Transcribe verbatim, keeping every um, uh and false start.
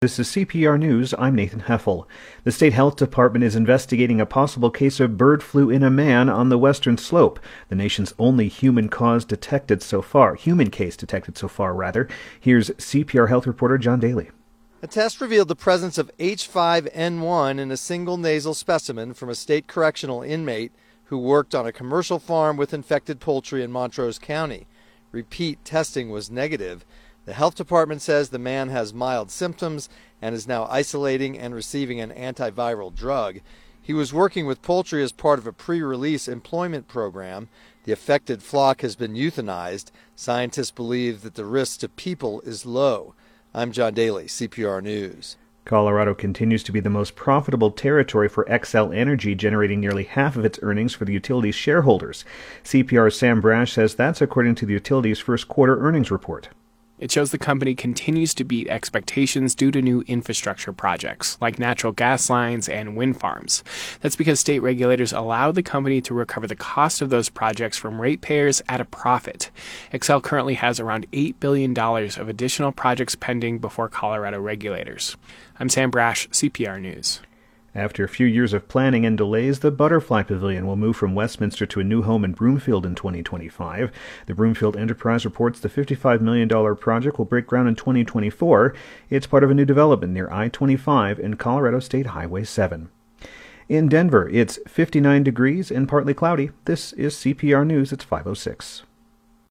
This is C P R News. I'm Nathan Heffel. The State Health Department is investigating a possible case of bird flu in a man on the western slope, the nation's only human cause detected so far, human case detected so far, rather. Here's C P R Health reporter John Daly. A test revealed the presence of H five N one in a single nasal specimen from a state correctional inmate who worked on a commercial farm with infected poultry in Montrose County. Repeat testing was negative. The health department says the man has mild symptoms and is now isolating and receiving an antiviral drug. He was working with poultry as part of a pre-release employment program. The affected flock has been euthanized. Scientists believe that the risk to people is low. I'm John Daly, C P R News. Colorado continues to be the most profitable territory for Xcel Energy, generating nearly half of its earnings for the utility's shareholders. C P R's Sam Brash says that's according to the utility's first quarter earnings report. It shows the company continues to beat expectations due to new infrastructure projects, like natural gas lines and wind farms. That's because state regulators allow the company to recover the cost of those projects from ratepayers at a profit. Xcel currently has around eight billion dollars of additional projects pending before Colorado regulators. I'm Sam Brash, C P R News. After a few years of planning and delays, the Butterfly Pavilion will move from Westminster to a new home in Broomfield in twenty twenty-five. The Broomfield Enterprise reports the fifty-five million dollars project will break ground in twenty twenty-four. It's part of a new development near I twenty-five and Colorado State Highway seven. In Denver, it's fifty-nine degrees and partly cloudy. This is C P R News. It's five oh six.